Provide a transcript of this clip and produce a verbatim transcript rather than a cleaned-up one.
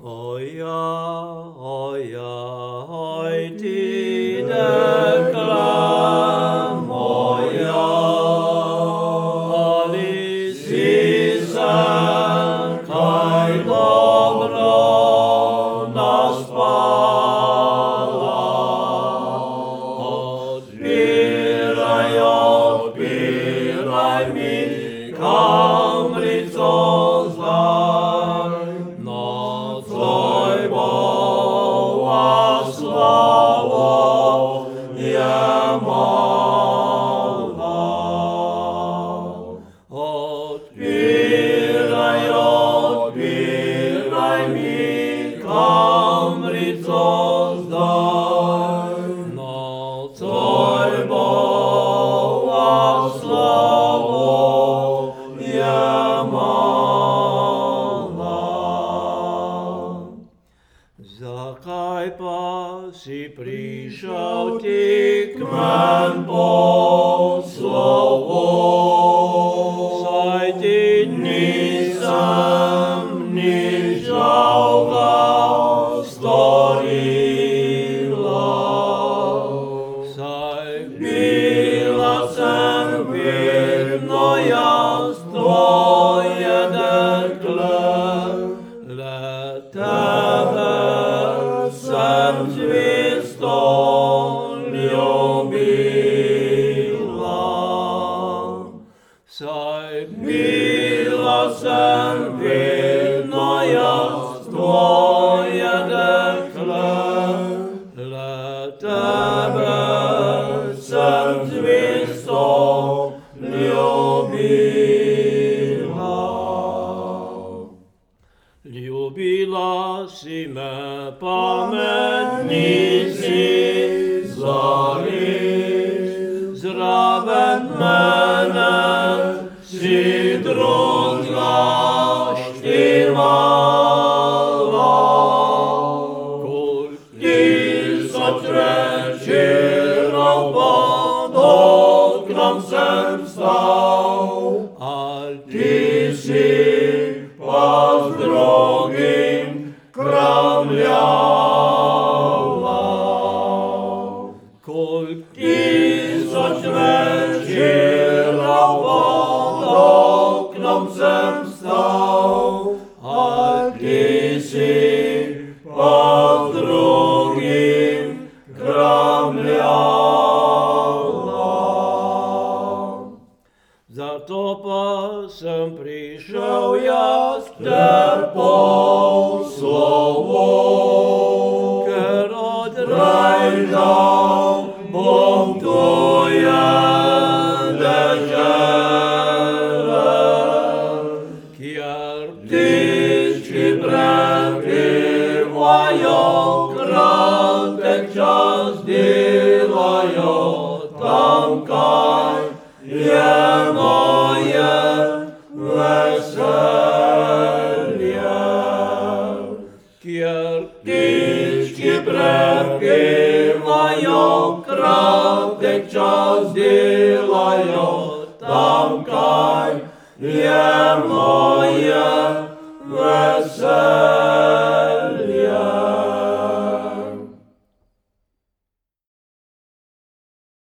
Oia, oia, oi ti declam, oia, alis isan, kai dobro nas pala. Odbiraj, odbiraj mi, kamrico zdaj, nocoj boła sławo je mała. Odbiraj, odbiraj mi, kamrico zdaj, nocoj boła sławo je Zakaj pa si prišel ti k men po slovo? Saj ti nisem nič žalga storila. Saj bila sem vedno jaz tvoje dekle, le tebe sem zvesto ljubila. Saj bila sem vedno jaz tvoje dekle, le tebe sem zvesto ljubila. Ljubila si me, pa me nisi zares, zraven mene si drugega štimala. Koliko tisoč večerov pod oknom sem stal, al ti si pa z drugim kramljala. Koliko tisoč večerov pod oknom sem stal, a ti si pa z drugim kramljala. Zato pa sem prišel jaz ter po slovo, ker od rajna bom tvoje dežele, kjer ti